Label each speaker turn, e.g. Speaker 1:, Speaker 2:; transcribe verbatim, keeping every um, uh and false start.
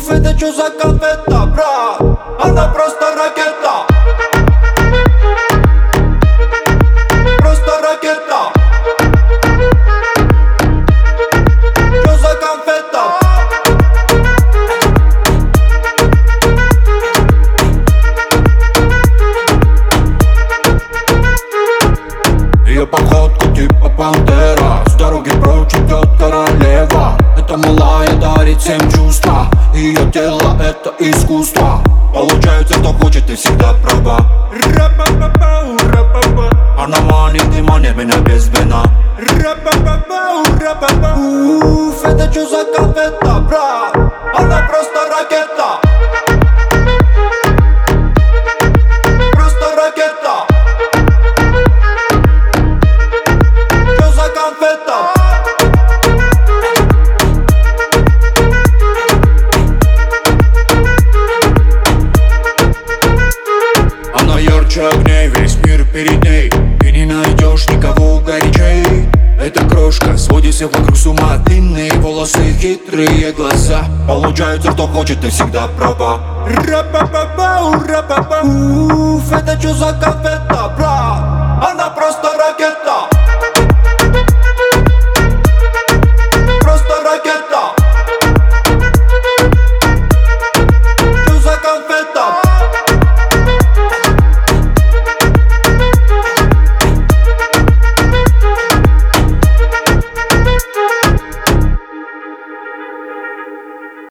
Speaker 1: Уф, это чё за конфета, брат? Она просто ракета. Просто ракета. Чё за конфета? Ее походка типа пантера, с дороги прочь идет королева. Эта малая дарит всем чувства, ее тело это искусство. Получается, кто хочет и всегда права. Она манит и манит меня без вина. Уф, это чё за конфета, брат? Она просто ракета. Просто ракета. Чё за конфета? Она ярче огней, весь мир перед ней. Ты не найдешь никого горячей. Эта крошка сводит всех вокруг с ума. Длинные волосы, хитрые глаза. Получается, кто хочет, ты всегда права. Уф, это чё за конфета, брат?